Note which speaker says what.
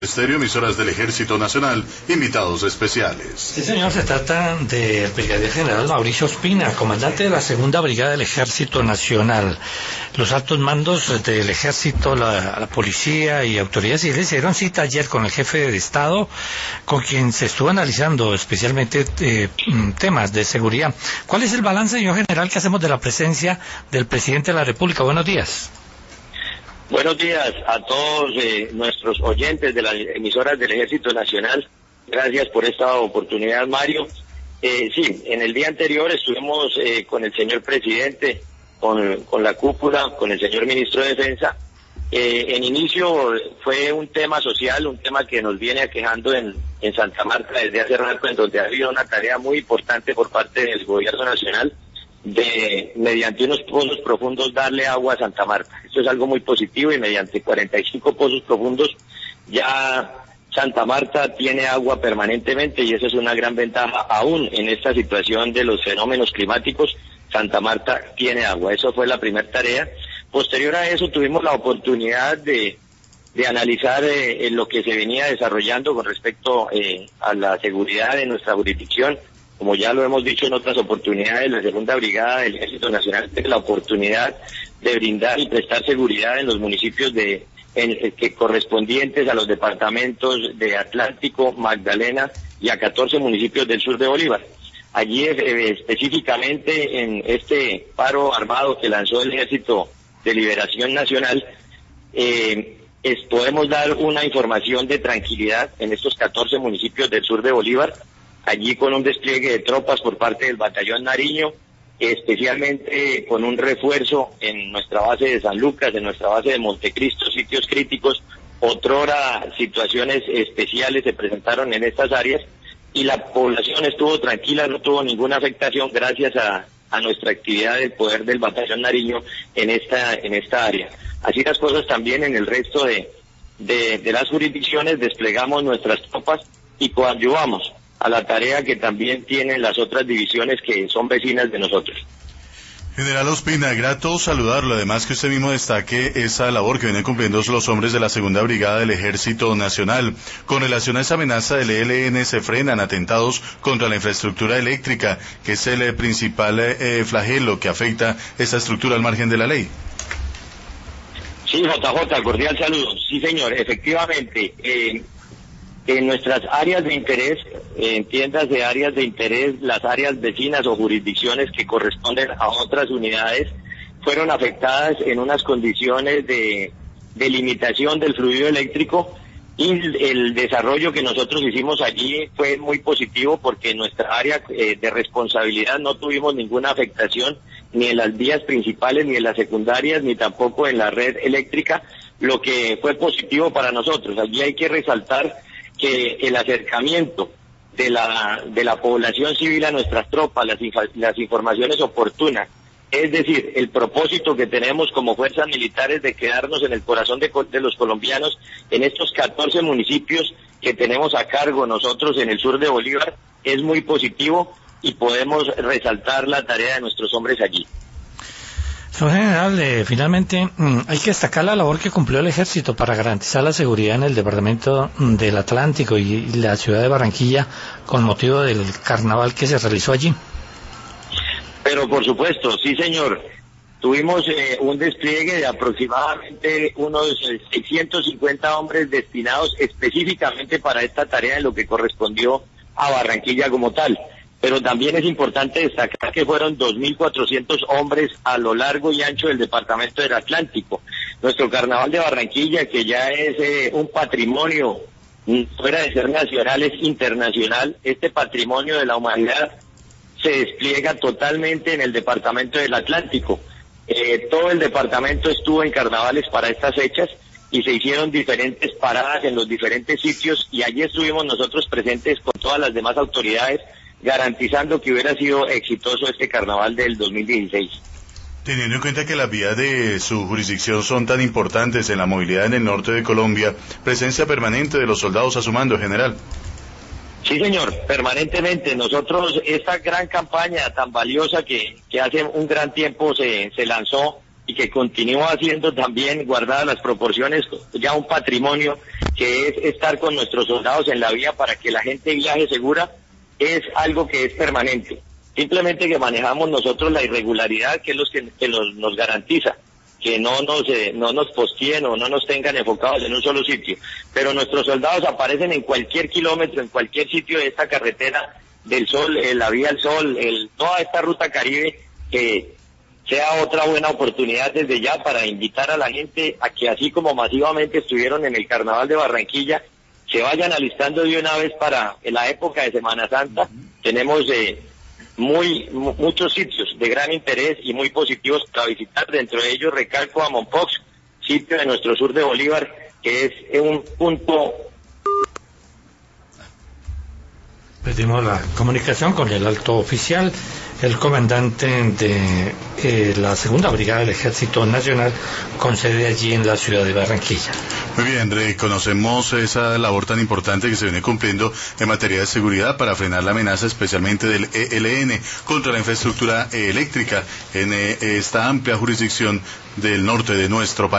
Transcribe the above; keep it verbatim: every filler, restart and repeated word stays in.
Speaker 1: Estéreo, emisoras del Ejército Nacional, invitados especiales.
Speaker 2: Sí, señor, se trata del brigadier general Mauricio Ospina, comandante de la segunda brigada del Ejército Nacional. Los altos mandos del Ejército, la, la policía y autoridades civiles se dieron cita ayer con el jefe de Estado, con quien se estuvo analizando especialmente eh, temas de seguridad. ¿Cuál es el balance, señor general, que hacemos de la presencia del presidente de la República? Buenos días.
Speaker 3: Buenos días a todos eh, nuestros oyentes de las emisoras del Ejército Nacional. Gracias por esta oportunidad, Mario. Eh, sí, en el día anterior estuvimos eh, con el señor presidente, con, con la cúpula, con el señor ministro de Defensa. Eh, en inicio fue un tema social, un tema que nos viene aquejando en, en Santa Marta desde hace rato, en donde ha habido una tarea muy importante por parte del gobierno nacional de, mediante unos pozos profundos, darle agua a Santa Marta. Esto es algo muy positivo y mediante cuarenta y cinco pozos profundos ya Santa Marta tiene agua permanentemente y esa es una gran ventaja. Aún en esta situación de los fenómenos climáticos, Santa Marta tiene agua. Eso fue la primera tarea. Posterior a eso tuvimos la oportunidad de, de analizar eh, lo que se venía desarrollando con respecto eh, a la seguridad de nuestra jurisdicción. Como ya lo hemos dicho en otras oportunidades, la segunda brigada del Ejército Nacional tiene la oportunidad de brindar y prestar seguridad en los municipios de en, que correspondientes a los departamentos de Atlántico, Magdalena y a catorce municipios del sur de Bolívar. Allí eh, específicamente en este paro armado que lanzó el Ejército de Liberación Nacional, eh, es, podemos dar una información de tranquilidad en estos catorce municipios del sur de Bolívar, allí con un despliegue de tropas por parte del Batallón Nariño, especialmente con un refuerzo en nuestra base de San Lucas, en nuestra base de Montecristo, sitios críticos. Otrora situaciones especiales se presentaron en estas áreas y la población estuvo tranquila, no tuvo ninguna afectación gracias a, a nuestra actividad del poder del Batallón Nariño en esta, en esta área. Así las cosas también en el resto de, de, de las jurisdicciones desplegamos nuestras tropas y coadyuvamos a la tarea que también tienen las otras divisiones que son vecinas de nosotros.
Speaker 1: General Ospina, grato saludarlo, además que usted mismo destaque esa labor que vienen cumpliendo los hombres de la segunda brigada del Ejército Nacional. Con relación a esa amenaza del E L N, se frenan atentados contra la infraestructura eléctrica, que es el eh, principal eh, flagelo que afecta esta estructura al margen de la ley.
Speaker 3: Sí, J J, cordial saludo. Sí, señor, efectivamente, eh, en nuestras áreas de interés, en tiendas de áreas de interés, las áreas vecinas o jurisdicciones que corresponden a otras unidades, fueron afectadas en unas condiciones de, de limitación del fluido eléctrico y el desarrollo que nosotros hicimos allí fue muy positivo porque en nuestra área eh, de responsabilidad no tuvimos ninguna afectación ni en las vías principales, ni en las secundarias, ni tampoco en la red eléctrica, lo que fue positivo para nosotros. Allí hay que resaltar que el acercamiento de la de la población civil a nuestras tropas, las, las informaciones oportunas, es decir, el propósito que tenemos como fuerzas militares de quedarnos en el corazón de, de los colombianos en estos catorce municipios que tenemos a cargo nosotros en el sur de Bolívar, es muy positivo y podemos resaltar la tarea de nuestros hombres allí.
Speaker 2: Señor general, eh, finalmente mmm, hay que destacar la labor que cumplió el Ejército para garantizar la seguridad en el departamento del Atlántico y, y la ciudad de Barranquilla con motivo del carnaval que se realizó allí.
Speaker 3: Pero por supuesto, sí señor, tuvimos eh, un despliegue de aproximadamente unos eh, seiscientos cincuenta hombres destinados específicamente para esta tarea en lo que correspondió a Barranquilla como tal. Pero también es importante destacar que fueron dos mil cuatrocientos hombres a lo largo y ancho del departamento del Atlántico. Nuestro carnaval de Barranquilla, que ya es eh, un patrimonio, fuera de ser nacional, es internacional, este patrimonio de la humanidad se despliega totalmente en el departamento del Atlántico. Eh, todo el departamento estuvo en carnavales para estas fechas y se hicieron diferentes paradas en los diferentes sitios y allí estuvimos nosotros presentes con todas las demás autoridades garantizando que hubiera sido exitoso este carnaval del dos mil dieciséis.
Speaker 1: Teniendo en cuenta que las vías de su jurisdicción son tan importantes en la movilidad en el norte de Colombia, presencia permanente de los soldados a su mando, general.
Speaker 3: Sí, señor, permanentemente. Nosotros, esta gran campaña tan valiosa que, que hace un gran tiempo se, se lanzó y que continúa haciendo también, guardadas las proporciones, ya un patrimonio que es estar con nuestros soldados en la vía para que la gente viaje segura, es algo que es permanente. Simplemente que manejamos nosotros la irregularidad, que es lo que, que nos, nos garantiza que no nos eh, no nos posteen o no nos tengan enfocados en un solo sitio. Pero nuestros soldados aparecen en cualquier kilómetro, en cualquier sitio de esta carretera del Sol, eh, la Vía del Sol, el, toda esta ruta Caribe, que sea otra buena oportunidad desde ya para invitar a la gente a que, así como masivamente estuvieron en el Carnaval de Barranquilla, se vayan alistando de una vez para en la época de Semana Santa. Tenemos eh, muy muchos sitios de gran interés y muy positivos para visitar, dentro de ellos recalco a Mompox, sitio de nuestro sur de Bolívar, que es un punto.
Speaker 2: Pedimos la comunicación con el alto oficial, el comandante de eh, la segunda brigada del Ejército Nacional, con sede allí en la ciudad de Barranquilla.
Speaker 1: Muy bien, reconocemos esa labor tan importante que se viene cumpliendo en materia de seguridad para frenar la amenaza, especialmente del E L N, contra la infraestructura eléctrica en eh, esta amplia jurisdicción del norte de nuestro país.